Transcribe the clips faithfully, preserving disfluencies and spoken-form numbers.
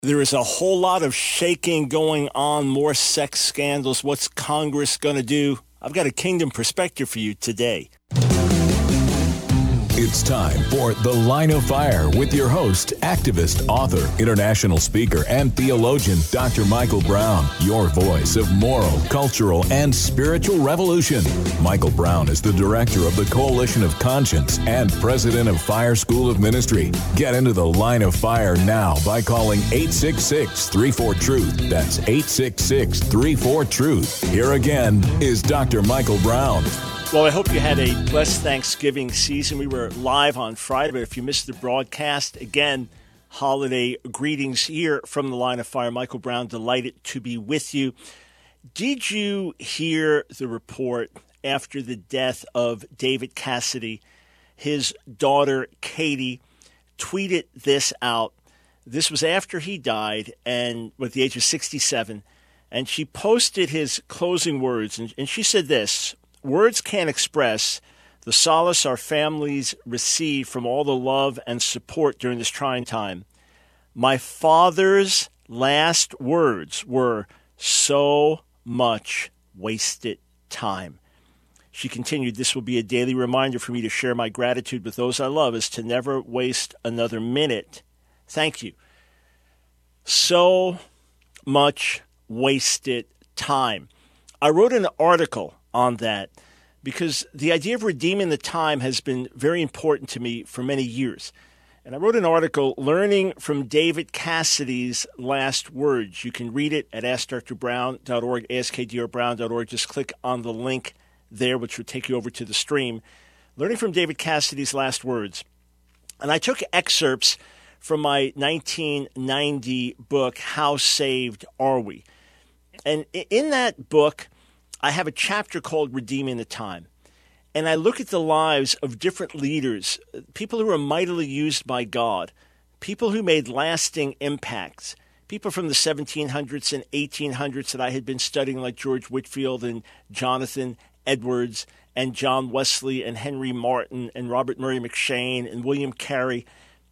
There is a whole lot of shaking going on, more sex scandals. What's Congress going to do? I've got a kingdom perspective for you today. It's time for The Line of Fire with your host, activist, author, international speaker, and theologian, Doctor Michael Brown, your voice of moral, cultural, and spiritual revolution. Michael Brown is the director of the Coalition of Conscience and president of Fire School of Ministry. Get into The Line of Fire now by calling eight six six, three four, truth. That's eight six six, three four, truth. Here again is Doctor Michael Brown. Well, I hope you had a blessed Thanksgiving season. We were live on Friday, but if you missed the broadcast, again, holiday greetings here from the Line of Fire. Michael Brown, delighted to be with you. Did you hear the report after the death of David Cassidy? His daughter, Katie, tweeted this out. This was after he died, and at the age of sixty-seven, and she posted his closing words, and, and she said this: "Words can't express the solace our families receive from all the love and support during this trying time. My father's last words were, 'So much wasted time.'" She continued, "This will be a daily reminder for me to share my gratitude with those I love, is to never waste another minute. Thank you." So much wasted time. I wrote an article on that because the idea of redeeming the time has been very important to me for many years. And I wrote an article, Learning from David Cassidy's Last Words. You can read it at ask dr brown dot org, ask k d r brown dot org. Just click on the link there, which will take you over to the stream. Learning from David Cassidy's Last Words. And I took excerpts from my nineteen ninety book, How Saved Are We? And in that book, I have a chapter called Redeeming the Time. And I look at the lives of different leaders, people who were mightily used by God, people who made lasting impacts, people from the seventeen hundreds and eighteen hundreds that I had been studying, like George Whitefield and Jonathan Edwards and John Wesley and Henry Martin and Robert Murray McCheyne and William Carey.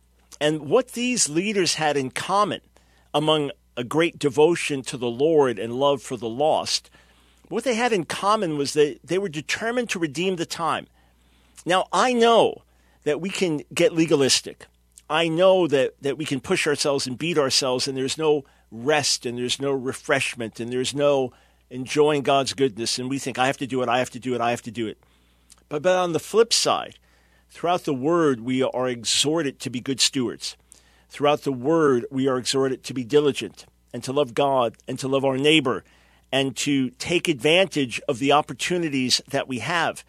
And what these leaders had in common, among a great devotion to the Lord and love for the lost, what they had in common was that they were determined to redeem the time. Now, I know that we can get legalistic. I know that, that we can push ourselves and beat ourselves, and there's no rest, and there's no refreshment, and there's no enjoying God's goodness, and we think, I have to do it, I have to do it, I have to do it. But, but on the flip side, throughout the Word, we are exhorted to be good stewards. Throughout the Word, we are exhorted to be diligent and to love God and to love our neighbor and to take advantage of the opportunities that we have.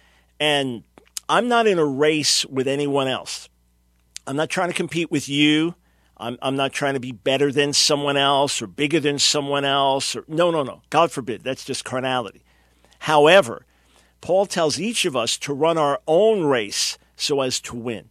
And I'm not in a race with anyone else. I'm not trying to compete with you. I'm, I'm not trying to be better than someone else or bigger than someone else. Or, no, no, no. God forbid. That's just carnality. However, Paul tells each of us to run our own race so as to win.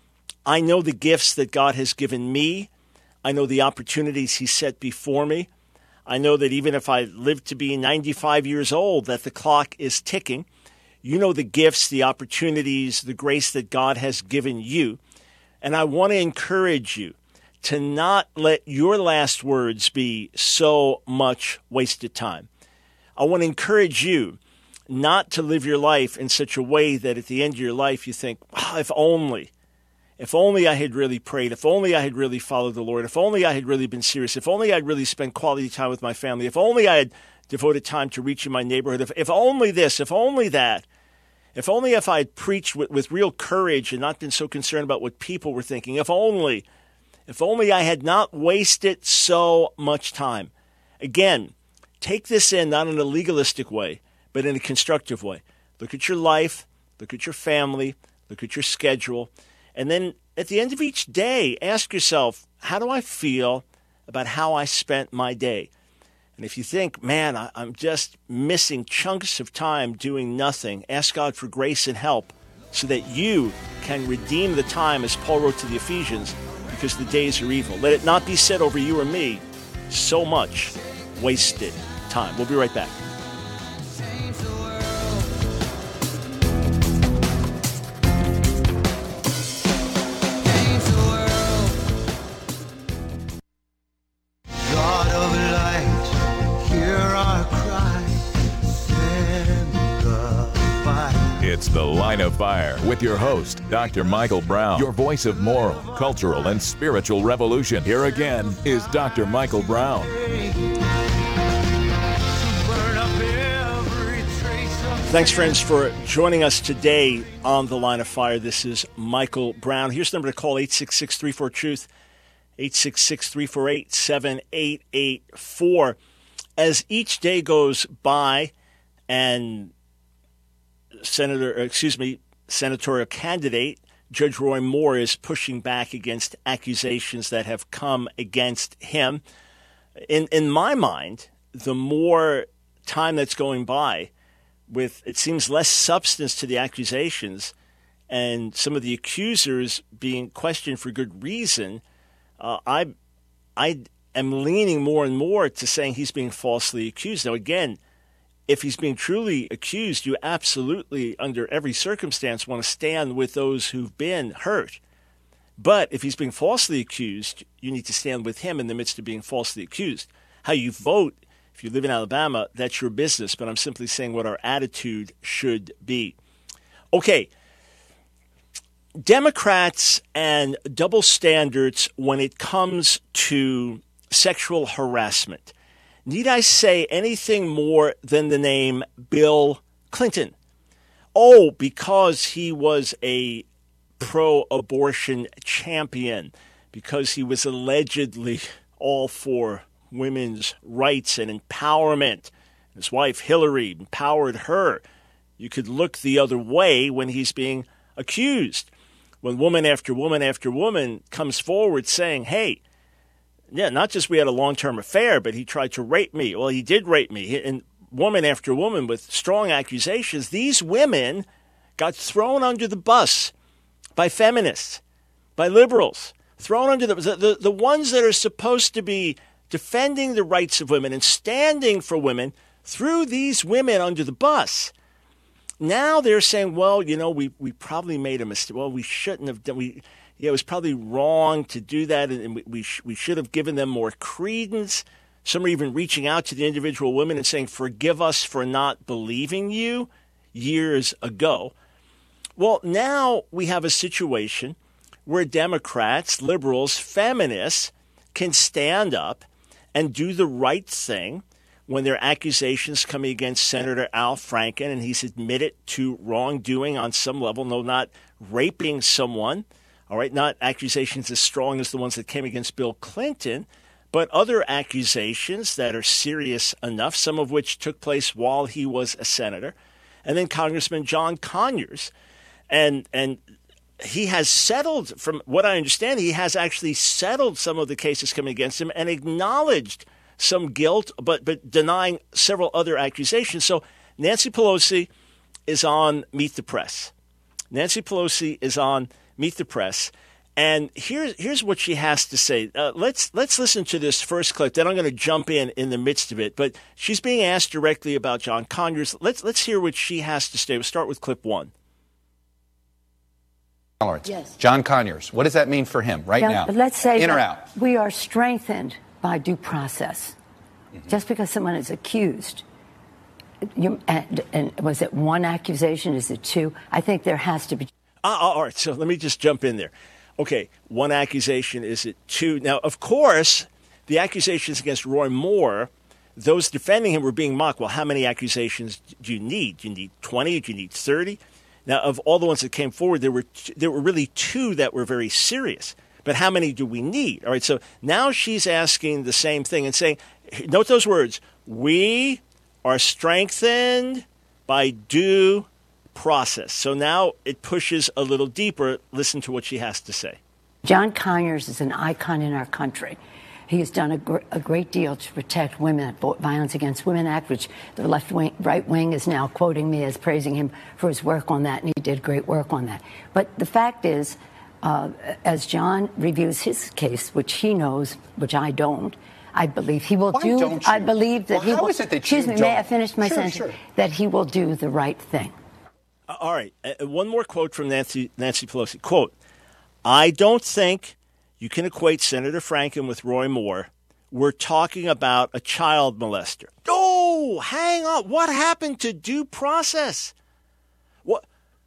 I know the gifts that God has given me. I know the opportunities he set before me. I know that even if I live to be ninety-five years old, that the clock is ticking. You know the gifts, the opportunities, the grace that God has given you. And I want to encourage you to not let your last words be so much wasted time. I want to encourage you not to live your life in such a way that at the end of your life you think, oh, if only. If only I had really prayed, if only I had really followed the Lord, if only I had really been serious, if only I'd really spent quality time with my family, if only I had devoted time to reaching my neighborhood, if, if only this, if only that, if only if I had preached with, with real courage and not been so concerned about what people were thinking, if only, if only I had not wasted so much time. Again, take this in not in a legalistic way, but in a constructive way. Look at your life, look at your family, look at your schedule. And then at the end of each day, ask yourself, how do I feel about how I spent my day? And if you think, man, I, I'm just missing chunks of time doing nothing, ask God for grace and help so that you can redeem the time, as Paul wrote to the Ephesians, because the days are evil. Let it not be said over you or me, so much wasted time. We'll be right back. It's The Line of Fire with your host, Doctor Michael Brown, your voice of moral, cultural, and spiritual revolution. Here again is Doctor Michael Brown. Thanks, friends, for joining us today on The Line of Fire. This is Michael Brown. Here's the number to call, eight six six, three four, TRUTH, eight six six, three four eight, seven eight eight four. As each day goes by and Senator, excuse me, senatorial candidate Judge Roy Moore is pushing back against accusations that have come against him. In in my mind, the more time that's going by, with it seems less substance to the accusations, and some of the accusers being questioned for good reason, uh, I I am leaning more and more to saying he's being falsely accused. Now, again, if he's being truly accused, you absolutely, under every circumstance, want to stand with those who've been hurt. But if he's being falsely accused, you need to stand with him in the midst of being falsely accused. How you vote, if you live in Alabama, that's your business. But I'm simply saying what our attitude should be. Okay. Democrats and double standards when it comes to sexual harassment. Need I say anything more than the name Bill Clinton? Oh, because he was a pro-abortion champion, because he was allegedly all for women's rights and empowerment. His wife Hillary empowered her. You could look the other way when he's being accused. When woman after woman after woman comes forward saying, hey, yeah, not just we had a long-term affair, but he tried to rape me. Well, he did rape me. And woman after woman with strong accusations, these women got thrown under the bus by feminists, by liberals, thrown under the, the, the ones that are supposed to be defending the rights of women and standing for women, threw these women under the bus. Now they're saying, well, you know, we, we probably made a mistake. Well, we shouldn't have done we. Yeah, it was probably wrong to do that, and we we, sh- we should have given them more credence. Some are even reaching out to the individual women and saying, forgive us for not believing you years ago. Well, now we have a situation where Democrats, liberals, feminists can stand up and do the right thing when there are accusations coming against Senator Al Franken, and he's admitted to wrongdoing on some level, no, not raping someone. All right, not accusations as strong as the ones that came against Bill Clinton, but other accusations that are serious enough, some of which took place while he was a senator. And then Congressman John Conyers. And and he has settled, from what I understand, he has actually settled some of the cases coming against him and acknowledged some guilt, but but denying several other accusations. So Nancy Pelosi is on Meet the Press. Nancy Pelosi is on Meet the Press, and here's here's what she has to say. Uh, let's let's listen to this first clip. Then I'm going to jump in in the midst of it. But she's being asked directly about John Conyers. Let's let's hear what she has to say. We'll start with clip one. Yes. John Conyers. What does that mean for him right now? now? But let's say in or that out. We are strengthened by due process. Mm-hmm. Just because someone is accused. You, and, and was it one accusation? Is it two? I think there has to be. Uh, all right, so let me just jump in there. Okay, one accusation, is it two? Now, of course, the accusations against Roy Moore, those defending him were being mocked. Well, how many accusations do you need? Do you need twenty? Do you need thirty? Now, of all the ones that came forward, there were t- there were really two that were very serious. But how many do we need? All right, so now she's asking the same thing and saying, note those words, we are strengthened by due process. So now it pushes a little deeper. Listen to what she has to say. John Conyers is an icon in our country. He has done a, gr- a great deal to protect women, Violence Against Women Act, which the left wing, right wing is now quoting me as praising him for his work on that, and he did great work on that. But the fact is, uh, as John reviews his case, which he knows, which I don't, I believe he will Why do. Don't you? I believe that well, he how will. Is it that excuse you me, don't? may I finish my sure, sentence? Sure. That he will do the right thing. Uh, all right. Uh, one more quote from Nancy Nancy Pelosi. Quote, I don't think you can equate Senator Franken with Roy Moore. We're talking about a child molester. Oh, hang on. What happened to due process? What?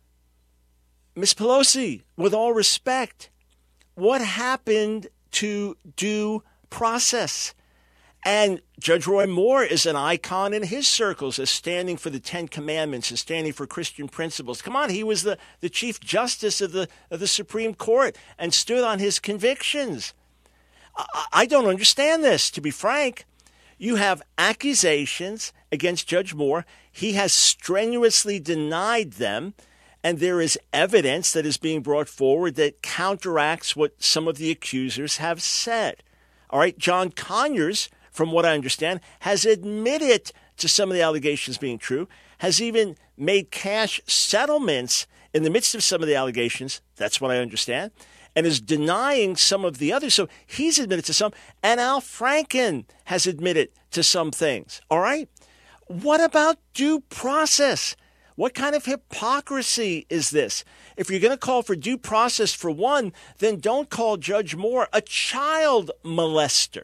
Miz Pelosi, with all respect, what happened to due process? And Judge Roy Moore is an icon in his circles as standing for the Ten Commandments and standing for Christian principles. Come on, he was the, the Chief Justice of the of the Supreme Court and stood on his convictions. I, I don't understand this, to be frank. You have accusations against Judge Moore. He has strenuously denied them, and there is evidence that is being brought forward that counteracts what some of the accusers have said. All right, John Conyers, from what I understand, has admitted to some of the allegations being true, has even made cash settlements in the midst of some of the allegations. That's what I understand. And is denying some of the others. So he's admitted to some. And Al Franken has admitted to some things. All right? What about due process? What kind of hypocrisy is this? If you're going to call for due process for one, then don't call Judge Moore a child molester.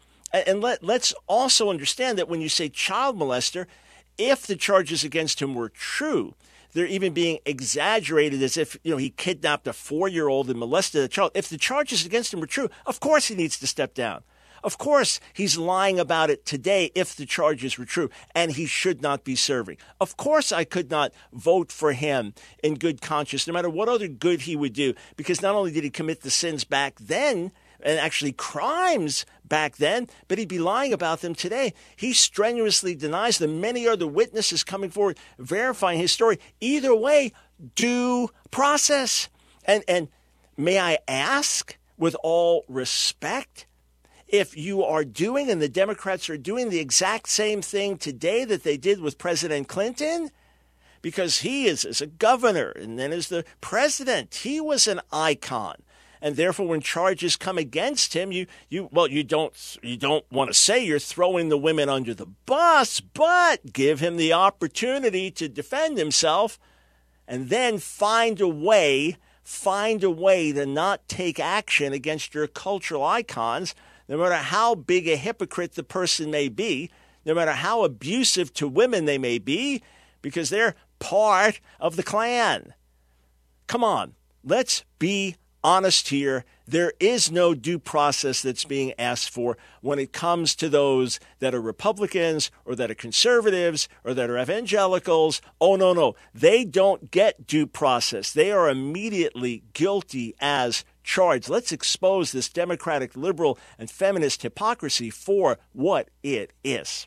And let, let's also understand that when you say child molester, if the charges against him were true, they're even being exaggerated as if, you know, he kidnapped a four-year-old and molested a child. If the charges against him were true, of course he needs to step down. Of course he's lying about it today if the charges were true, and he should not be serving. Of course I could not vote for him in good conscience, no matter what other good he would do, because not only did he commit the sins back then, and actually crimes back then, but he'd be lying about them today. He strenuously denies them. Many other witnesses coming forward verifying his story. Either way, due process. And, and may I ask, with all respect, if you are doing, and the Democrats are doing, the exact same thing today that they did with President Clinton, because he is as a governor and then as the president, he was an icon. And therefore, when charges come against him, you, you well, you don't you don't want to say you're throwing the women under the bus, but give him the opportunity to defend himself, and then find a way, find a way to not take action against your cultural icons, no matter how big a hypocrite the person may be, no matter how abusive to women they may be, because they're part of the Klan. Come on, let's be honest here. There is no due process that's being asked for when it comes to those that are Republicans or that are conservatives or that are evangelicals. Oh, no, no. They don't get due process. They are immediately guilty as charged. Let's expose this Democratic, liberal, and feminist hypocrisy for what it is.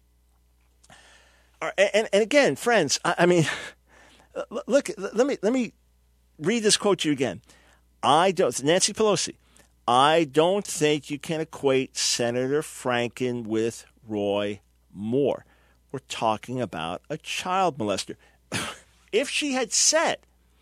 And, and again, friends, I, I mean, look, let me let me read this quote to you again. I don't, Nancy Pelosi, I don't think you can equate Senator Franken with Roy Moore. We're talking about a child molester. If she had said,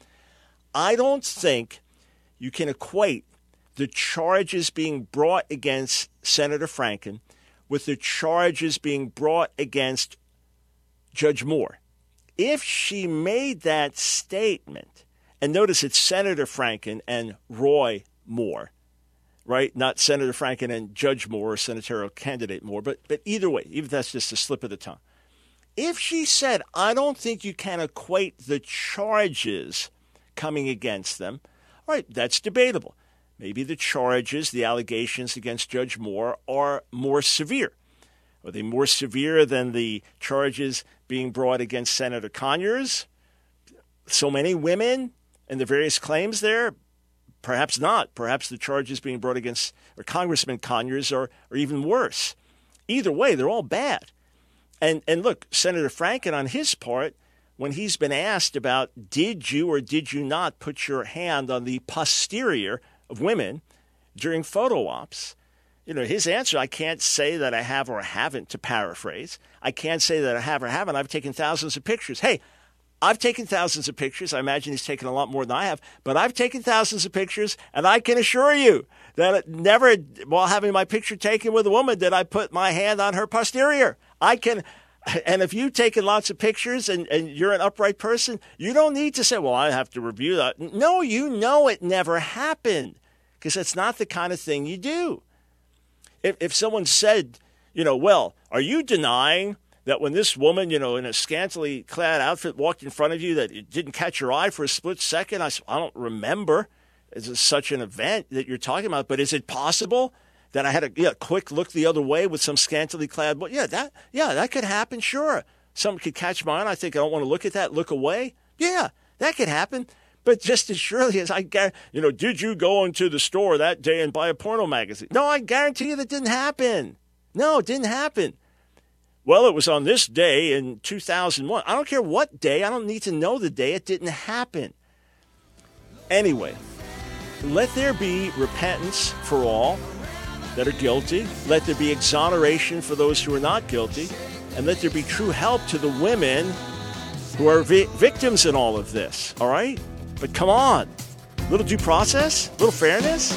I don't think you can equate the charges being brought against Senator Franken with the charges being brought against Judge Moore. If she made that statement, and notice it's Senator Franken and Roy Moore, right? Not Senator Franken and Judge Moore or senatorial candidate Moore, but, but either way, even if that's just a slip of the tongue. If she said, I don't think you can equate the charges coming against them, all right, that's debatable. Maybe the charges, the allegations against Judge Moore are more severe. Are they more severe than the charges being brought against Senator Conyers? So many women and the various claims there? Perhaps not. Perhaps the charges being brought against or Congressman Conyers are, are even worse. Either way, they're all bad. And and look, Senator Franken, on his part, when he's been asked about did you or did you not put your hand on the posterior of women during photo ops, you know, his answer, I can't say that I have or haven't, to paraphrase. I can't say that I have or haven't. I've taken thousands of pictures. Hey, I've taken thousands of pictures. I imagine he's taken a lot more than I have, but I've taken thousands of pictures, and I can assure you that never, while having my picture taken with a woman, did I put my hand on her posterior. I can, and if you've taken lots of pictures and, and you're an upright person, you don't need to say, well, I have to review that. No, you know it never happened, because it's not the kind of thing you do. If, if someone said, you know, well, are you denying that when this woman, you know, in a scantily clad outfit walked in front of you, that it didn't catch your eye for a split second? I, I don't remember. Is such an event that you're talking about, but is it possible that I had a yeah, quick look the other way with some scantily clad? Well, yeah, that yeah, that could happen. Sure, something could catch my eye. I think I don't want to look at that. Look away. Yeah, that could happen. But just as surely as I, you know, did you go into the store that day and buy a porno magazine? No, I guarantee you that didn't happen. No, it didn't happen. Well, it was on this day in two thousand one. I don't care what day. I don't need to know the day. It didn't happen. Anyway. Let there be repentance for all that are guilty. Let there be exoneration for those who are not guilty. And let there be true help to the women who are vi- victims in all of this. All right? But come on. A little due process? A little fairness?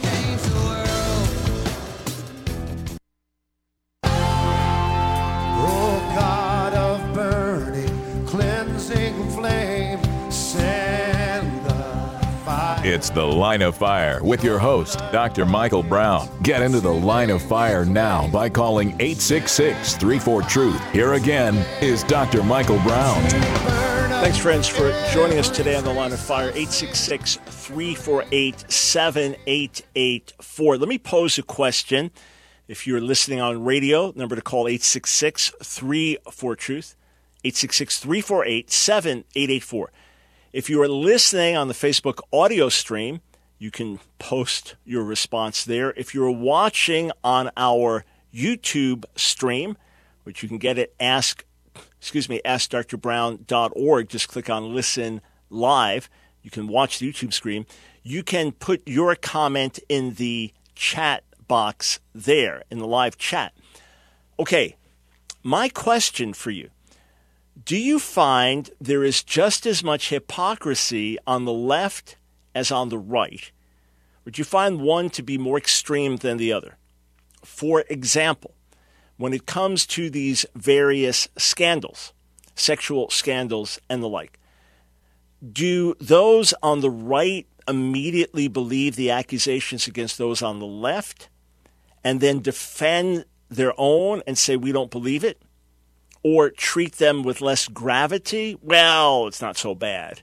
Oh, God of burning, cleansing flame, send the fire. It's The Line of Fire with your host, Doctor Michael Brown. Get into the Line of Fire now by calling eight six six, three four, truth. Here again is Doctor Michael Brown. Thanks, friends, for joining us today on The Line of Fire. eight six six, three four eight, seven eight eight four. Let me pose a question. If you're listening on radio, number to call eight six six, three four, truth. eight six six, three four eight, seven eight eight four. If you are listening on the Facebook audio stream, you can post your response there. If you're watching on our YouTube stream, which you can get at ask, excuse me, ask dr brown dot org, just click on Listen Live. You can watch the YouTube stream. You can put your comment in the chat box there, in the live chat. Okay, my question for you. Do you find there is just as much hypocrisy on the left as on the right? Or do you find one to be more extreme than the other? For example, when it comes to these various scandals, sexual scandals and the like, do those on the right immediately believe the accusations against those on the left and then defend their own and say, we don't believe it? Or treat them with less gravity? Well, it's not so bad.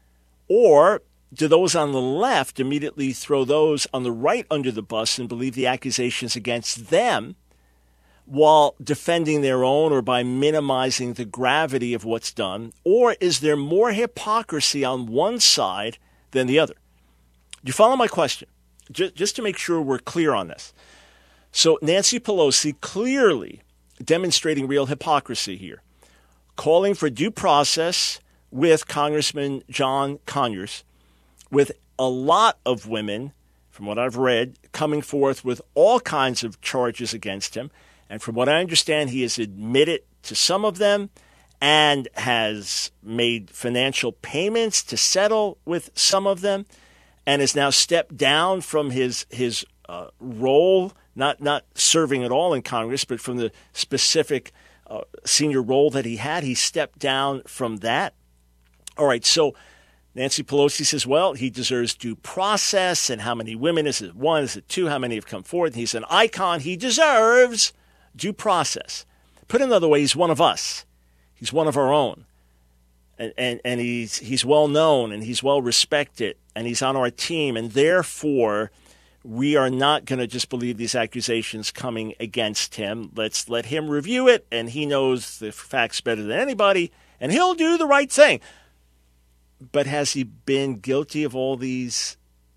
Or do those on the left immediately throw those on the right under the bus and believe the accusations against them while defending their own or by minimizing the gravity of what's done? Or is there more hypocrisy on one side than the other? Do you follow my question? Just, just to make sure we're clear on this. So Nancy Pelosi clearly demonstrating real hypocrisy here, calling for due process with Congressman John Conyers, with a lot of women, from what I've read, coming forth with all kinds of charges against him. And from what I understand, he has admitted to some of them and has made financial payments to settle with some of them and has now stepped down from his his uh, role, not not serving at all in Congress, but from the specific uh, senior role that he had. He stepped down from that. All right, so Nancy Pelosi says, well, he deserves due process. And how many women? Is it one? Is it two? How many have come forward? He's an icon. He deserves due process. Put another way, he's one of us. He's one of our own. And, and, and he's, he's well known and he's well respected and he's on our team. And therefore, we are not going to just believe these accusations coming against him. Let's let him review it. And he knows the facts better than anybody. And he'll do the right thing. But has he been guilty of all these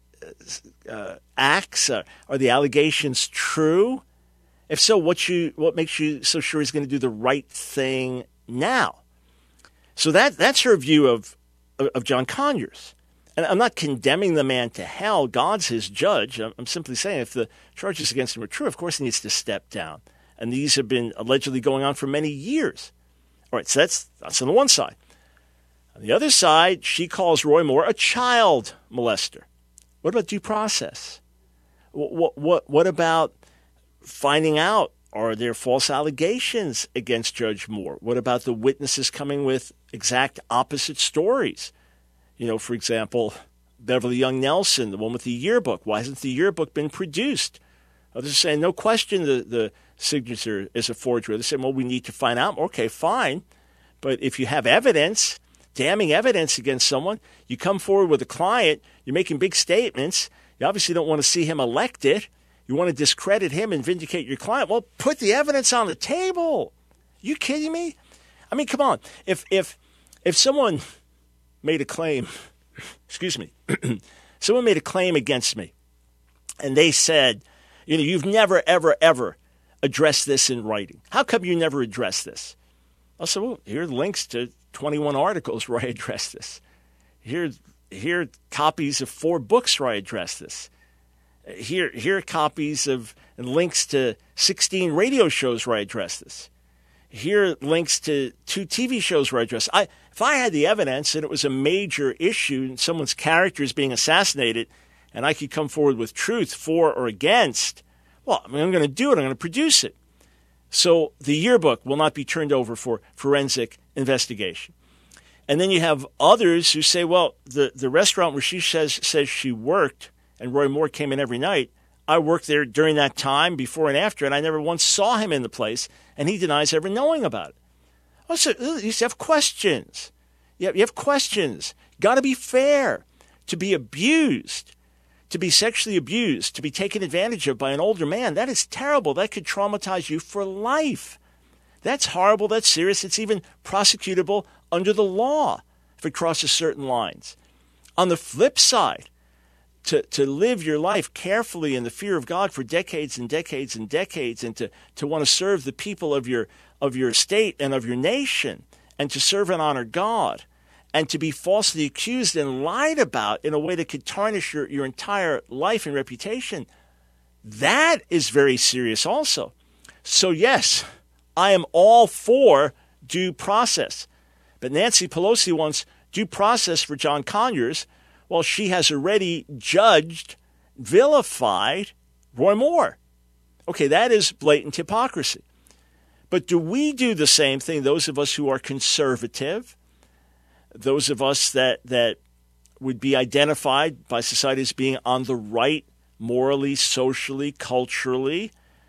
uh, acts? Uh, are the allegations true? If so, what you what makes you so sure he's going to do the right thing now? So that that's her view of of John Conyers. And I'm not condemning the man to hell. God's his judge. I'm simply saying if the charges against him are true, of course he needs to step down. And these have been allegedly going on for many years. All right, so that's that's on the one side. On the other side, she calls Roy Moore a child molester. What about due process? What, what, what, what about finding out, are there false allegations against Judge Moore? What about the witnesses coming with exact opposite stories? You know, for example, Beverly Young Nelson, the one with the yearbook. Why hasn't the yearbook been produced? Others are saying, no question, the, the signature is a forgery. They say, well, we need to find out. Okay, fine. But if you have evidence, damning evidence against someone, you come forward with a client, you're making big statements, you obviously don't want to see him elected, you want to discredit him and vindicate your client, well, put the evidence on the table. You kidding me? I mean, come on. If if if someone made a claim, excuse me, someone made a claim against me, and they said, you know, you've never, ever, ever addressed this in writing. How come you never addressed this? I'll say, well, here are links to twenty-one articles where I address this. Here, here are copies of four books where I address this. Here, here are copies of and links to sixteen radio shows where I address this. Here are links to two T V shows where I address. I, if I had the evidence and it was a major issue and someone's character is being assassinated, and I could come forward with truth for or against, well, I mean, I'm going to do it. I'm going to produce it. So the yearbook will not be turned over for forensic investigation. And then you have others who say, well, the, the restaurant where she says says she worked and Roy Moore came in every night, I worked there during that time, before and after, and I never once saw him in the place, and he denies ever knowing about it. Oh, so you have questions. You have, you have questions. Got to be fair. To be abused, to be sexually abused, to be taken advantage of by an older man, that is terrible. That could traumatize you for life. That's horrible. That's serious. It's even prosecutable under the law if it crosses certain lines. On the flip side, to, to live your life carefully in the fear of God for decades and decades and decades, and to, to want to serve the people of your of your state and of your nation, and to serve and honor God, and to be falsely accused and lied about in a way that could tarnish your, your entire life and reputation, that is very serious also. So yes, I am all for due process. But Nancy Pelosi wants due process for John Conyers, while she has already judged, vilified Roy Moore. Okay, that is blatant hypocrisy. But do we do the same thing, those of us who are conservative, those of us that, that would be identified by society as being on the right morally, socially, culturally?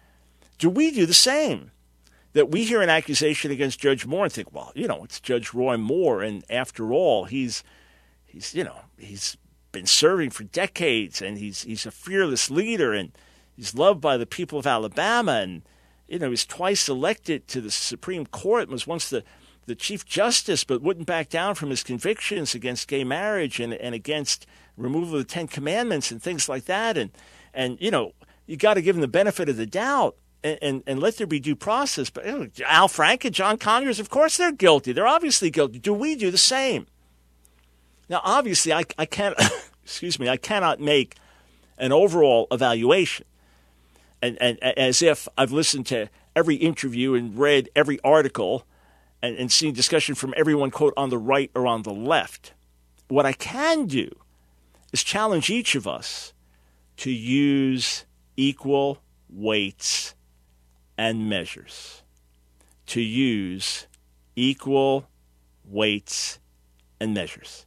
Do we do the same? That we hear an accusation against Judge Moore and think, well, you know, it's Judge Roy Moore, and after all, he's He's, you know, he's been serving for decades, and he's he's a fearless leader, and he's loved by the people of Alabama, and, you know, he's twice elected to the Supreme Court and was once the, the Chief Justice, but wouldn't back down from his convictions against gay marriage and, and against removal of the Ten Commandments and things like that. And, and you know, you got to give him the benefit of the doubt and, and, and let there be due process. But you know, Al Franken, John Conyers, of course they're guilty. They're obviously guilty. Do we do the same? Now, obviously, I, I can't, excuse me, I cannot make an overall evaluation, and, and as if I've listened to every interview and read every article and, and seen discussion from everyone, quote, on the right or on the left. What I can do is challenge each of us to use equal weights and measures. To use equal weights and measures.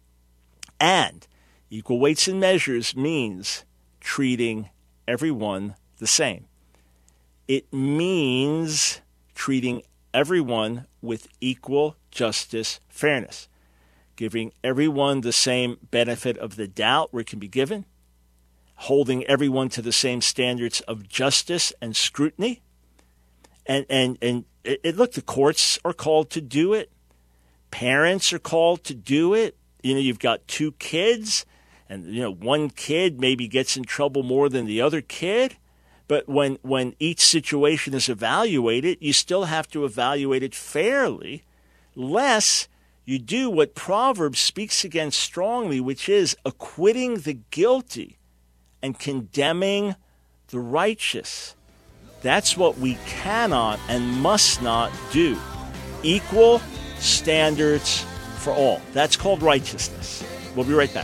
And equal weights and measures means treating everyone the same. It means treating everyone with equal justice, fairness, giving everyone the same benefit of the doubt where it can be given, holding everyone to the same standards of justice and scrutiny. And, and, and it, it, look, the courts are called to do it. Parents are called to do it. You know, you've got two kids, and, you know, one kid maybe gets in trouble more than the other kid. But when, when each situation is evaluated, you still have to evaluate it fairly, lest you do what Proverbs speaks against strongly, which is acquitting the guilty and condemning the righteous. That's what we cannot and must not do. Equal standards for all. That's called righteousness. We'll be right back.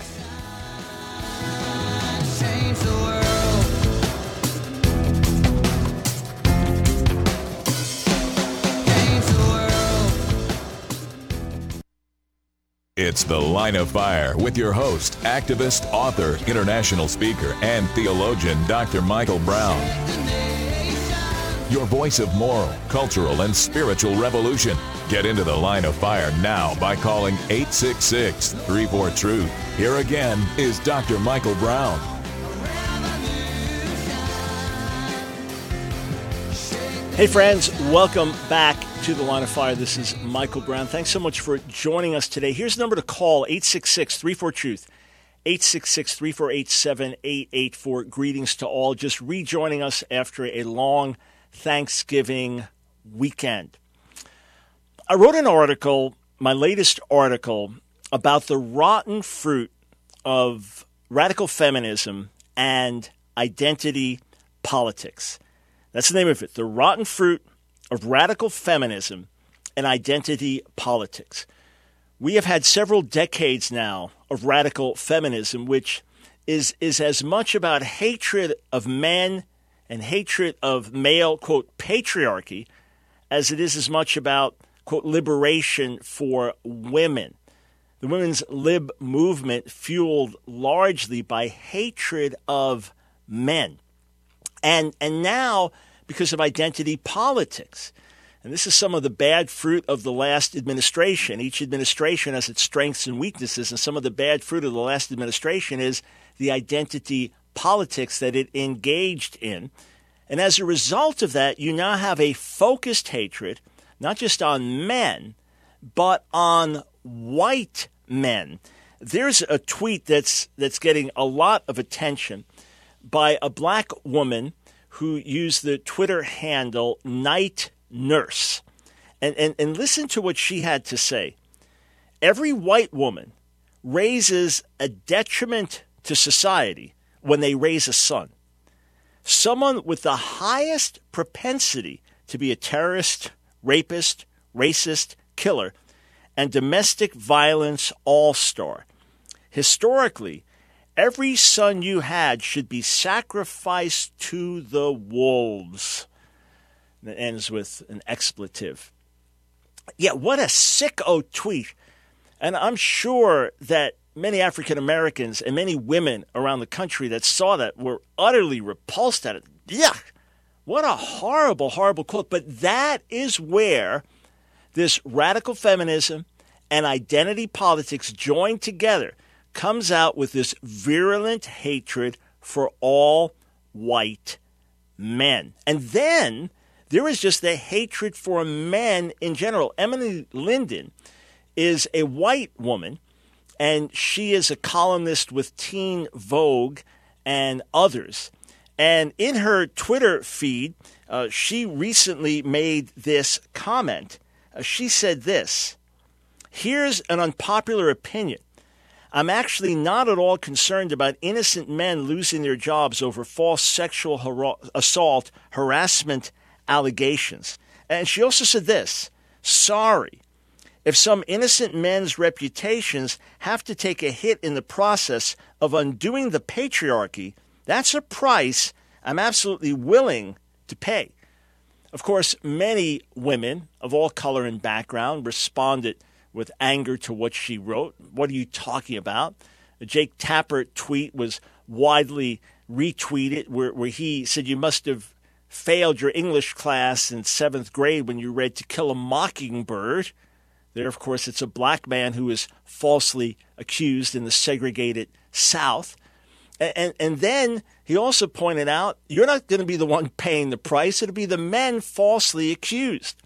Change the world. Change the world. It's The Line of Fire with your host, activist, author, international speaker, and theologian, Doctor Michael Brown. your voice of moral, cultural, and spiritual revolution. Get into the Line of Fire now by calling eight six six, three four, truth. Here again is Doctor Michael Brown. Hey friends, welcome back to the Line of Fire. This is Michael Brown. Thanks so much for joining us today. Here's the number to call, eight six six, three four, truth, eight six six, three four eight, seven eight eight four. Greetings to all just rejoining us after a long Thanksgiving weekend. I wrote an article, my latest article, about the rotten fruit of radical feminism and identity politics. That's the name of it, the rotten fruit of radical feminism and identity politics. We have had several decades now of radical feminism, which is, is as much about hatred of men and hatred of male, quote, patriarchy, as it is as much about, quote, liberation for women. The women's lib movement fueled largely by hatred of men. And and now, because of identity politics, and this is some of the bad fruit of the last administration. Each administration has its strengths and weaknesses, and some of the bad fruit of the last administration is the identity politics that it engaged in. And as a result of that, you now have a focused hatred, not just on men, but on white men. There's a tweet that's that's getting a lot of attention by a black woman who used the Twitter handle Night Nurse. And, and, and listen to what she had to say. Every white woman raises a detriment to society when they raise a son. Someone with the highest propensity to be a terrorist, rapist, racist, killer, and domestic violence all-star. Historically, every son you had should be sacrificed to the wolves. And it ends with an expletive. Yeah, what a sicko tweet. And I'm sure that many African Americans and many women around the country that saw that were utterly repulsed at it. Yuck! What a horrible, horrible quote. But that is where this radical feminism and identity politics joined together comes out with this virulent hatred for all white men. And then there is just the hatred for men in general. Emily Linden is a white woman, and she is a columnist with Teen Vogue and others. And in her Twitter feed, uh, she recently made this comment. Uh, she said this, "Here's an unpopular opinion. I'm actually not at all concerned about innocent men losing their jobs over false sexual har- assault, harassment allegations." And she also said this, "Sorry. If some innocent men's reputations have to take a hit in the process of undoing the patriarchy, that's a price I'm absolutely willing to pay." Of course, many women of all color and background responded with anger to what she wrote. What are you talking about? The Jake Tapper tweet was widely retweeted where, where he said, "You must have failed your English class in seventh grade when you read To Kill a Mockingbird." There, of course, it's a black man who is falsely accused in the segregated South. And, and, and then he also pointed out, you're not going to be the one paying the price. It'll be the men falsely accused.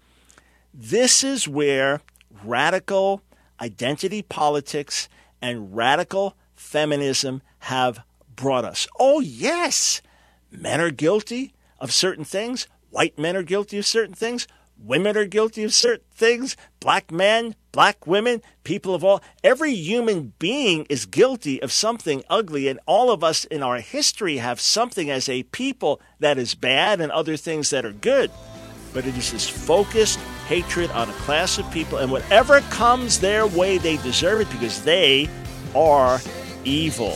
This is where radical identity politics and radical feminism have brought us. Oh, yes, men are guilty of certain things. White men are guilty of certain things. Women are guilty of certain things. Black men, black women, people of all. Every human being is guilty of something ugly, and all of us in our history have something as a people that is bad and other things that are good. But it is this focused hatred on a class of people, and whatever comes their way, they deserve it because they are evil.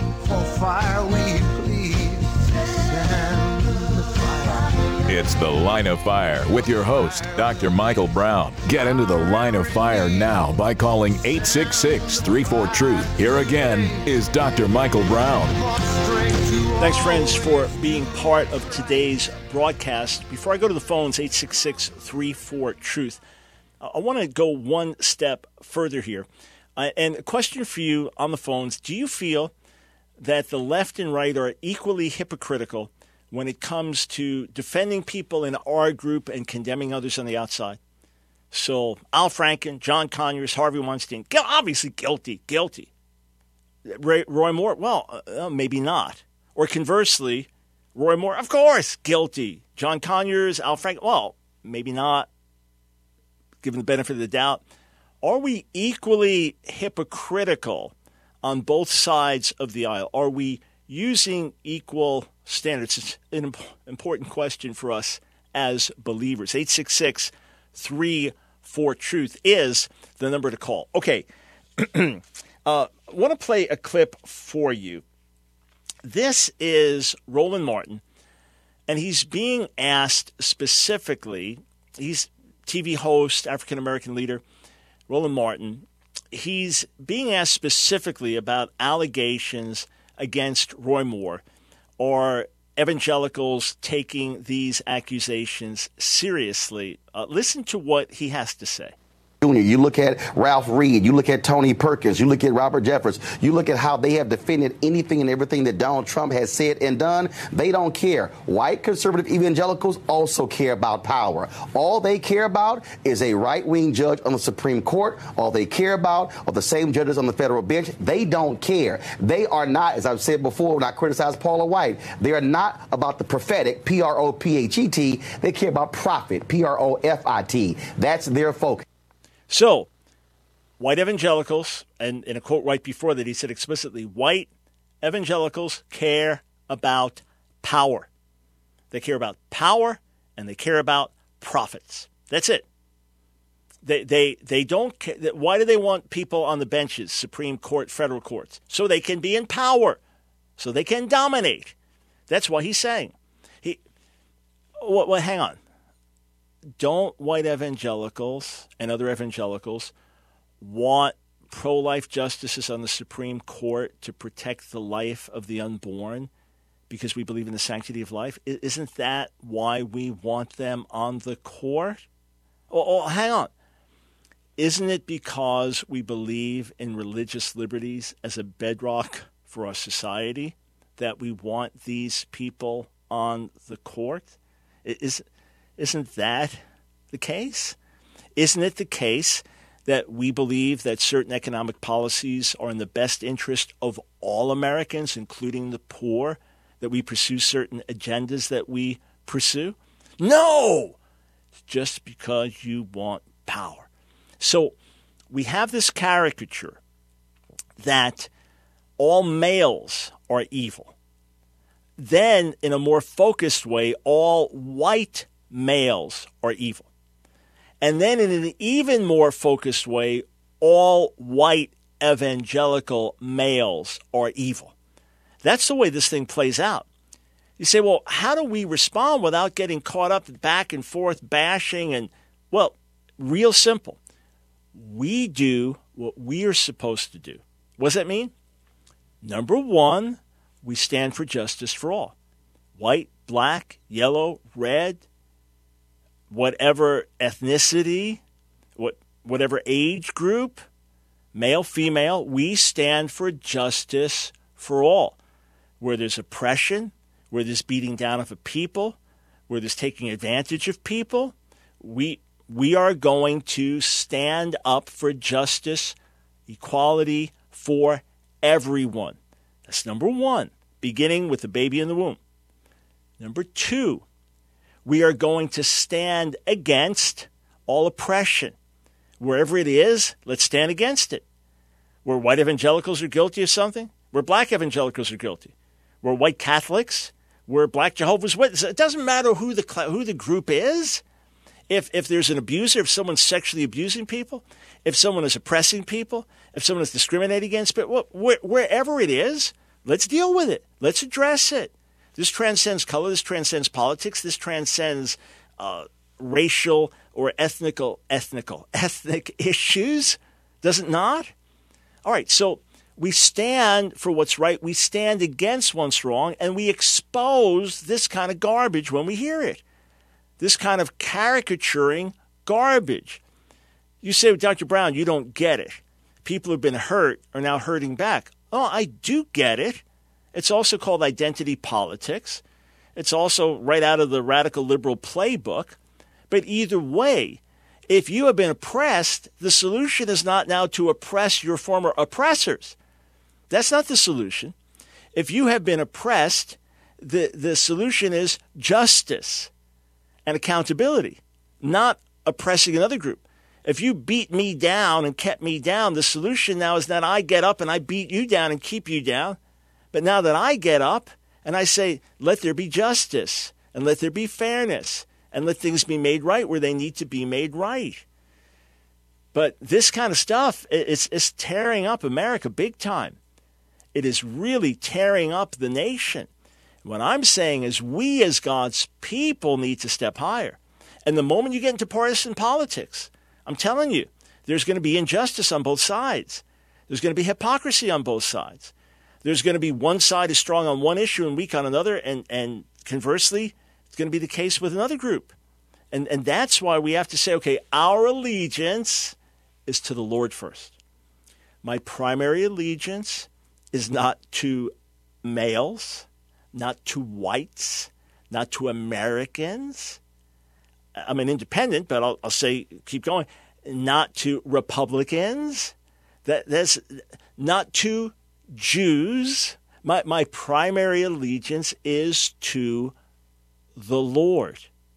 It's the Line of Fire with your host, Doctor Michael Brown. Get into the Line of Fire now by calling eight six six, three four, truth. Here again is Doctor Michael Brown. Thanks, friends, for being part of today's broadcast. Before I go to the phones, eight six six, three four, truth, I want to go one step further here. Uh, and a question for you on the phones. Do you feel that the left and right are equally hypocritical when it comes to defending people in our group and condemning others on the outside? So Al Franken, John Conyers, Harvey Weinstein, obviously guilty, guilty. Ray, Roy Moore, well, uh, maybe not. Or conversely, Roy Moore, of course, guilty. John Conyers, Al Franken, well, maybe not. Given the benefit of the doubt. Are we equally hypocritical on both sides of the aisle? Are we using equal standards? It's an imp- important question for us as believers. eight six six, three four, truth is the number to call. Okay, uh, I want to play a clip for you. This is Roland Martin, and he's being asked specifically, he's T V host, African-American leader, Roland Martin. He's being asked specifically about allegations against Roy Moore. Are evangelicals taking these accusations seriously? Uh, listen to what he has to say. You look at Ralph Reed, you look at Tony Perkins, you look at Robert Jeffers, you look at how they have defended anything and everything that Donald Trump has said and done. They don't care. White conservative evangelicals also care about power. All they care about is a right-wing judge on the Supreme Court. All they care about are the same judges on the federal bench. They don't care. They are not, as I've said before when I criticized Paula White, they are not about the prophetic, P R O P H E T. They care about profit, P R O F I T. That's their focus. So, white evangelicals, and in a quote right before that, he said explicitly, white evangelicals care about power. They care about power, and they care about profits. That's it. They they they don't care. Why do they want people on the benches, Supreme Court, federal courts? So they can be in power, so they can dominate. That's what he's saying. He, well, well hang on. Don't white evangelicals and other evangelicals want pro-life justices on the Supreme Court to protect the life of the unborn because we believe in the sanctity of life? Isn't that why we want them on the court? Oh, oh, hang on. Isn't it because we believe in religious liberties as a bedrock for our society that we want these people on the court? Is Isn't that the case? Isn't it the case that we believe that certain economic policies are in the best interest of all Americans, including the poor, that we pursue certain agendas that we pursue? No! Just because you want power. So we have this caricature that all males are evil. Then, in a more focused way, all white males are evil. And then in an even more focused way, all white evangelical males are evil. That's the way this thing plays out. You say, well, how do we respond without getting caught up back and forth bashing? And, well, real simple. We do what we are supposed to do. What does that mean? Number one, we stand for justice for all. White, black, yellow, red, whatever ethnicity, what whatever age group, male, female, we stand for justice for all. Where there's oppression, where there's beating down of a people, where there's taking advantage of people, we we are going to stand up for justice, equality for everyone. That's number one, beginning with the baby in the womb. Number two, we are going to stand against all oppression. Wherever it is, let's stand against it. Where white evangelicals are guilty of something, where black evangelicals are guilty. Where white Catholics, where black Jehovah's Witnesses. It doesn't matter who the who the group is. If if there's an abuser, if someone's sexually abusing people, if someone is oppressing people, if someone is discriminating against people, wherever it is, let's deal with it. Let's address it. This transcends color. This transcends politics. This transcends uh, racial or ethnical, ethnical, ethnic issues? Does it not? All right, so we stand for what's right. We stand against what's wrong, and we expose this kind of garbage when we hear it. This kind of caricaturing garbage. You say, Doctor Brown, you don't get it. People who've been hurt are now hurting back. Oh, I do get it. It's also called identity politics. It's also right out of the radical liberal playbook. But either way, if you have been oppressed, the solution is not now to oppress your former oppressors. That's not the solution. If you have been oppressed, the, the solution is justice and accountability, not oppressing another group. If you beat me down and kept me down, the solution now is that I get up and I beat you down and keep you down. But now that I get up and I say, let there be justice and let there be fairness and let things be made right where they need to be made right. But this kind of stuff, it's, it's tearing up America big time. It is really tearing up the nation. What I'm saying is we as God's people need to step higher. And the moment you get into partisan politics, I'm telling you, there's going to be injustice on both sides. There's going to be hypocrisy on both sides. There's going to be one side is strong on one issue and weak on another, and, and conversely, it's going to be the case with another group. And, and that's why we have to say, okay, our allegiance is to the Lord first. My primary allegiance is not to males, not to whites, not to Americans. I'm an independent, but I'll, I'll say, keep going, not to Republicans, that, that's not to Jews. My, my primary allegiance is to the Lord.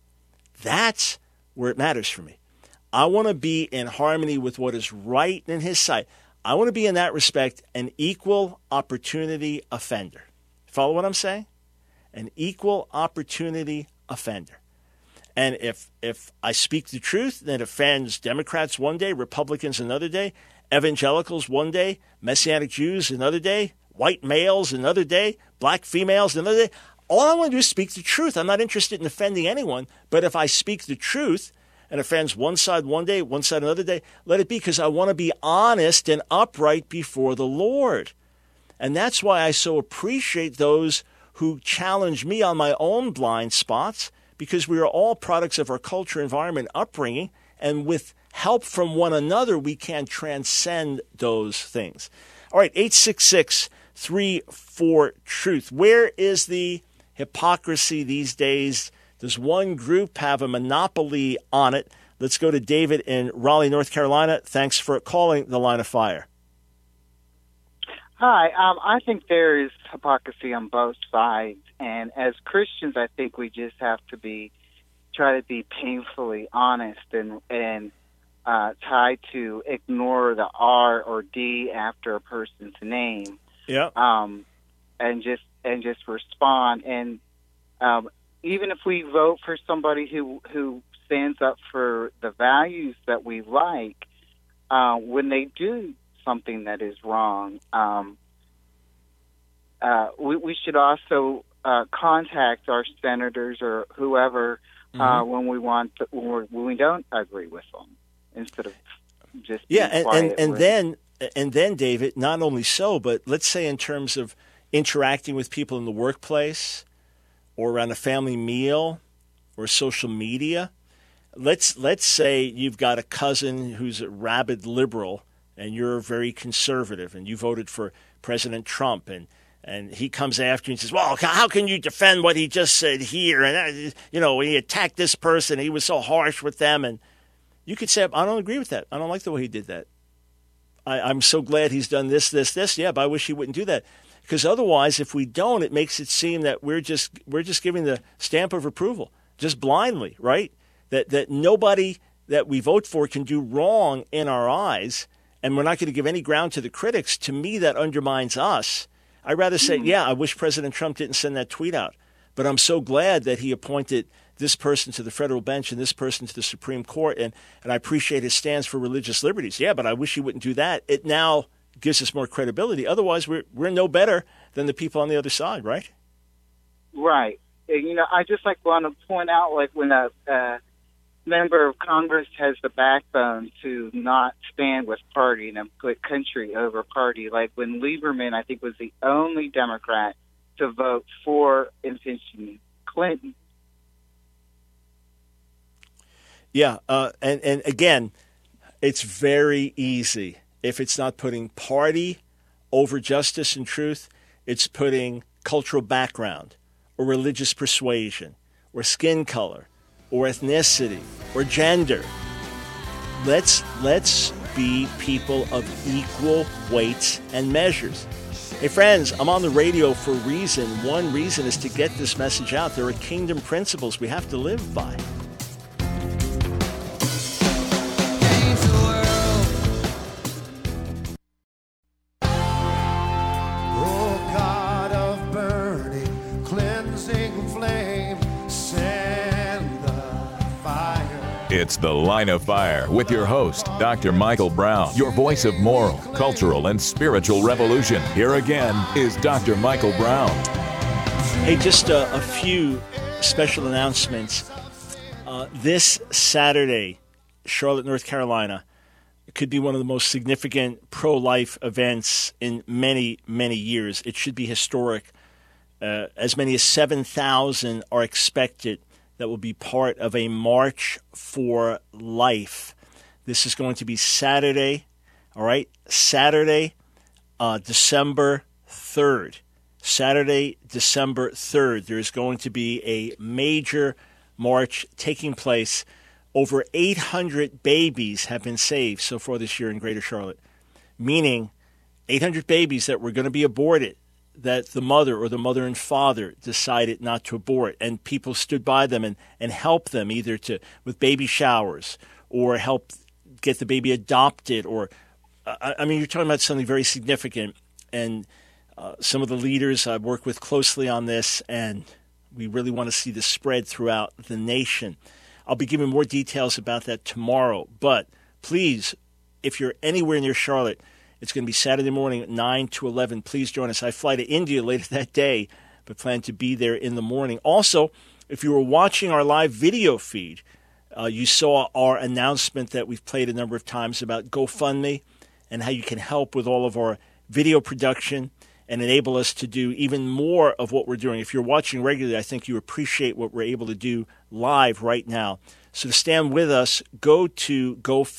That's where it matters for me. I want to be in harmony with what is right in his sight. I want to be, in that respect, an equal opportunity offender. Follow what I'm saying? An equal opportunity offender. And if if I speak the truth, then it offends Democrats one day, Republicans another day, evangelicals one day, Messianic Jews another day, white males another day, black females another day. All I want to do is speak the truth. I'm not interested in offending anyone. But if I speak the truth and offends one side one day, one side another day, let it be, because I want to be honest and upright before the Lord. And that's why I so appreciate those who challenge me on my own blind spots, because we are all products of our culture, environment, upbringing, and with help from one another, we can transcend those things. All right, eight six six, three four, truth. Where is the hypocrisy these days? Does one group have a monopoly on it? Let's go to David in Raleigh, North Carolina. Thanks for calling the Line of Fire. Hi. Um, I think there is hypocrisy on both sides. And as Christians, I think we just have to be, try to be painfully honest and, and uh, try to ignore the R or D after a person's name. Yeah. Um, and just, and just respond. And, um, even if we vote for somebody who who stands up for the values that we like, uh, when they do something that is wrong, um, uh, we, we should also uh, contact our senators or whoever uh, mm-hmm. when we want to, when, we're, when we don't agree with them, instead of just yeah. And and, and with... then and then David, not only so, but let's say in terms of interacting with people in the workplace, or around a family meal, or social media. Let's let's say you've got a cousin who's a rabid liberal, and you're very conservative, and you voted for President Trump, and, and he comes after you and says, well, how can you defend what he just said here? And, you know, he attacked this person, he was so harsh with them. And you could say, I don't agree with that. I don't like the way he did that. I, I'm so glad he's done this, this, this. Yeah, but I wish he wouldn't do that. Because otherwise, if we don't, it makes it seem that we're just we're just giving the stamp of approval, just blindly, right? That that nobody that we vote for can do wrong in our eyes, and we're not going to give any ground to the critics. To me, that undermines us. I'd rather say, mm-hmm. yeah, I wish President Trump didn't send that tweet out, but I'm so glad that he appointed this person to the federal bench and this person to the Supreme Court, and, and I appreciate his stance for religious liberties. Yeah, but I wish he wouldn't do that. It now gives us more credibility. Otherwise, we're we're no better than the people on the other side, right? Right. you know, I just like want to point out, like when a, a member of Congress has the backbone to not stand with party and put country over party, like when Lieberman, I think, was the only Democrat to vote for impeaching Clinton. Yeah, uh, and, and again, it's very easy. If it's not putting party over justice and truth, it's putting cultural background or religious persuasion or skin color or ethnicity or gender. Let's, let's be people of equal weights and measures. Hey, friends, I'm on the radio for a reason. One reason is to get this message out. There are kingdom principles we have to live by. It's The Line of Fire with your host, Doctor Michael Brown, your voice of moral, cultural, and spiritual revolution. Here again is Doctor Michael Brown. Hey, just a, a few special announcements. Uh, this Saturday, Charlotte, North Carolina, could be one of the most significant pro-life events in many, many years. It should be historic. Uh, as many as seven thousand are expected that will be part of a March for Life. This is going to be Saturday, all right? Saturday, uh, December third. Saturday, December third. There's going to be a major march taking place. Over eight hundred babies have been saved so far this year in Greater Charlotte, meaning eight hundred babies that were going to be aborted, that the mother or the mother and father decided not to abort, and people stood by them and, and helped them either to with baby showers or help get the baby adopted. Or, I, I mean, you're talking about something very significant. And uh, some of the leaders I've worked with closely on this, and we really want to see this spread throughout the nation. I'll be giving more details about that tomorrow. But please, if you're anywhere near Charlotte, it's going to be Saturday morning at nine to eleven. Please join us. I fly to India later that day, but plan to be there in the morning. Also, if you were watching our live video feed, uh, you saw our announcement that we've played a number of times about GoFundMe and how you can help with all of our video production and enable us to do even more of what we're doing. If you're watching regularly, I think you appreciate what we're able to do live right now. So to stand with us, go to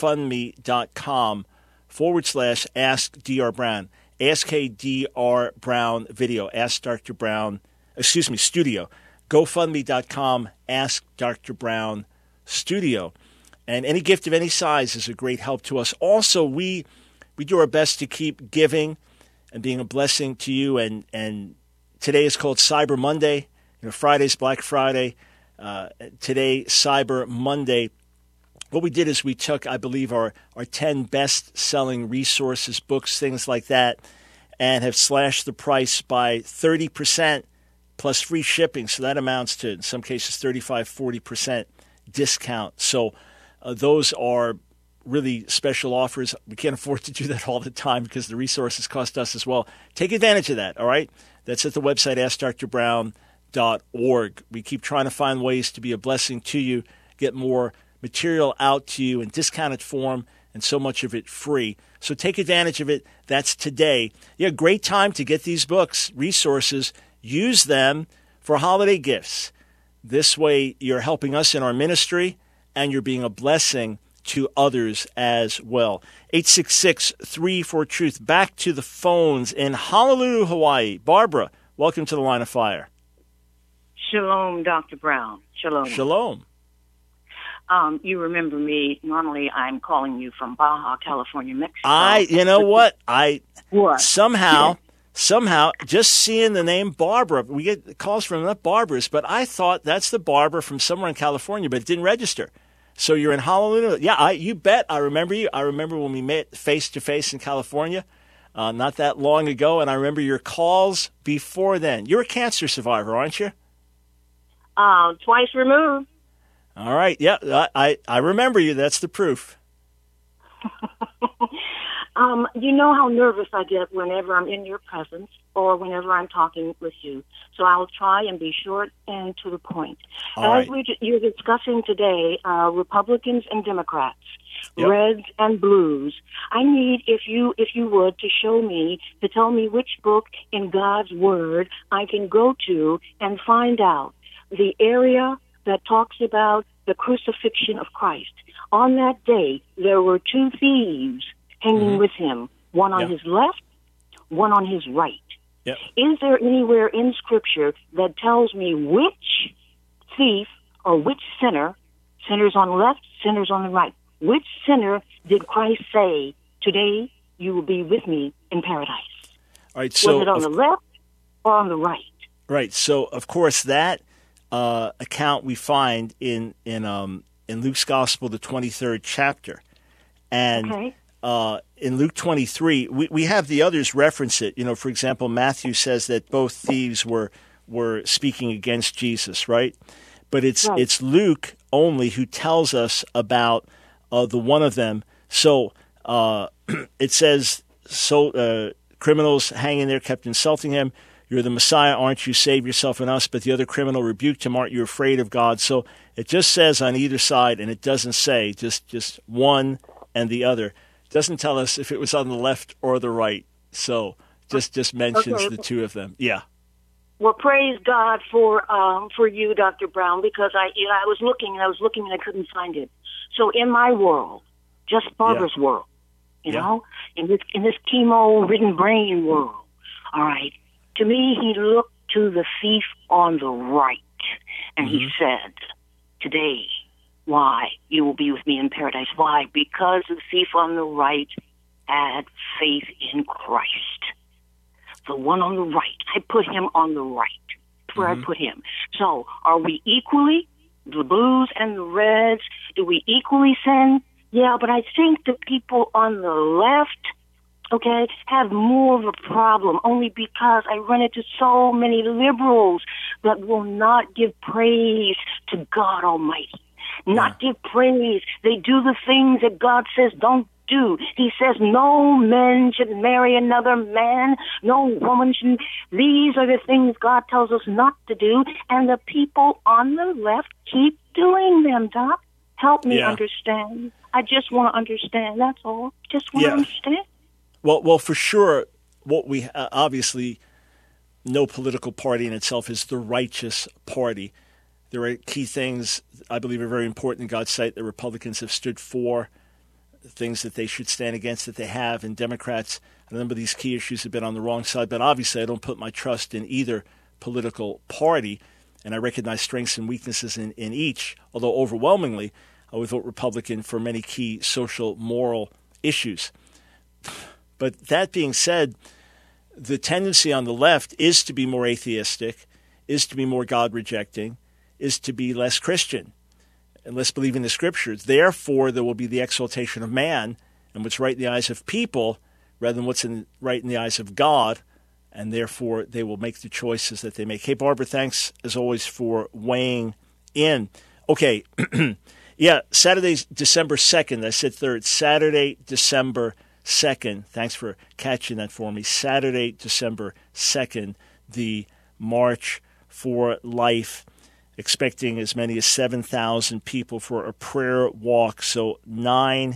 GoFundMe.com forward slash Ask D R Brown. Ask D R Brown video. Ask Doctor Brown, excuse me, studio. GoFundMe.com, Ask Doctor Brown studio. And any gift of any size is a great help to us. Also, we we do our best to keep giving and being a blessing to you. And, and today is called Cyber Monday. You know, Friday's Black Friday. Uh, today, Cyber Monday. What we did is we took, I believe, our, our ten best-selling resources, books, things like that, and have slashed the price by thirty percent plus free shipping. So that amounts to, in some cases, thirty-five, forty percent discount. So uh, those are really special offers. We can't afford to do that all the time because the resources cost us as well. Take advantage of that, all right? That's at the website, ask dr brown dot org. We keep trying to find ways to be a blessing to you, get more material out to you in discounted form, and so much of it free. So take advantage of it. That's today. Yeah, great time to get these books, resources. Use them for holiday gifts. This way you're helping us in our ministry, and you're being a blessing to others as well. eight six six, three four, truth. Back to the phones in Honolulu, Hawaii. Barbara, welcome to the Line of Fire. Shalom, Doctor Brown. Shalom. Shalom. Um, you remember me. Normally, I'm calling you from Baja, California, Mexico. I, you know what? I what? somehow, Yeah. somehow, just seeing the name Barbara, we get calls from not Barbara's, but I thought that's the Barbara from somewhere in California, but it didn't register. So you're in Honolulu? Yeah, I, you bet. I remember you. I remember when we met face to face in California, uh, not that long ago, and I remember your calls before then. You're a cancer survivor, aren't you? Uh, twice removed. All right. Yeah, I, I, I remember you. That's the proof. Um, you know how nervous I get whenever I'm in your presence or whenever I'm talking with you. So I'll try and be short and to the point. All As right. we, you're discussing today, uh, Republicans and Democrats, Yep. reds and blues, I need, if you if you would, to show me, to tell me which book in God's Word I can go to and find out the area that talks about the crucifixion of Christ. On that day, there were two thieves hanging Mhm. with him, one on Yeah. his left, one on his right. Yep. Is there anywhere in Scripture that tells me which thief or which sinner, sinners on the left, sinners on the right, which sinner did Christ say, today you will be with me in paradise? All right. So Was it on of- the left or on the right? Right. So, of course, that uh, account we find in in um, in Luke's Gospel, the twenty-third chapter, and Okay. uh, in Luke twenty-three, we, we have the others reference it. You know, for example, Matthew says that both thieves were were speaking against Jesus, right? But it's Right. it's Luke only who tells us about uh, the one of them. So uh, it says, so uh, criminals hanging there kept insulting him. You're the Messiah, aren't you? Save yourself and us. But the other criminal rebuked him, aren't you afraid of God? So it just says on either side, and it doesn't say just, just one and the other. It doesn't tell us if it was on the left or the right. So just just mentions Okay. the two of them. Yeah. Well, praise God for um, for you, Doctor Brown, because I you know, I was looking and I was looking and I couldn't find it. So in my world, just Barbara's world, you Yeah. know, in this in this chemo-ridden brain world, all right. To me, he looked to the thief on the right, and he said, "Today, why you will be with me in paradise? Why? Because the thief on the right had faith in Christ." The one on the right. I put him on the right. That's where I put him. So, are we equally, the blues and the reds, do we equally sin? Yeah, but I think the people on the left, okay, have more of a problem, only because I run into so many liberals that will not give praise to God Almighty. Not give praise. They do the things that God says don't do. He says no man should marry another man. No woman should. These are the things God tells us not to do, and the people on the left keep doing them, Doc. Help me Yeah. understand. I just want to understand. That's all. Just want Yeah. to understand. Well, well, for sure, what we uh, obviously, no political party in itself is the righteous party. There are key things I believe are very important in God's sight that Republicans have stood for, things that they should stand against that they have, and Democrats, a number of these key issues have been on the wrong side. But obviously, I don't put my trust in either political party, and I recognize strengths and weaknesses in, in each, although overwhelmingly, I would vote Republican for many key social, moral issues. But that being said, the tendency on the left is to be more atheistic, is to be more God-rejecting, is to be less Christian and less believe in the Scriptures. Therefore, there will be the exaltation of man and what's right in the eyes of people rather than what's in, right in the eyes of God, and therefore they will make the choices that they make. Hey, Barbara, thanks as always for weighing in. Okay, yeah, Saturday's December second. I said third. Saturday, December second. Thanks for catching that for me. Saturday, December second, the March for Life. Expecting as many as seven thousand people for a prayer walk. So nine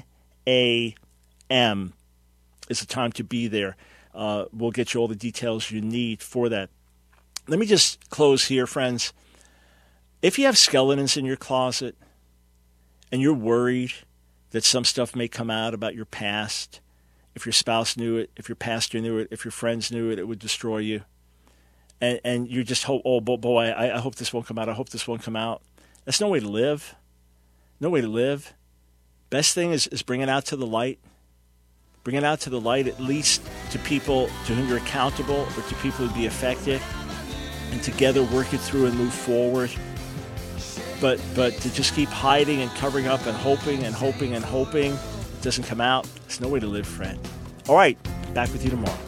a.m. is the time to be there. Uh, we'll get you all the details you need for that. Let me just close here, friends. If you have skeletons in your closet and you're worried that some stuff may come out about your past, if your spouse knew it, if your pastor knew it, if your friends knew it, it would destroy you. And, and you just hope, oh, boy, I, I hope this won't come out. I hope this won't come out. That's no way to live. No way to live. Best thing is, is bring it out to the light. Bring it out to the light, at least to people to whom you're accountable or to people who'd be affected. And together work it through and move forward. But, but to just keep hiding and covering up and hoping and hoping and hoping it doesn't come out, it's no way to live, friend. All right, back with you tomorrow.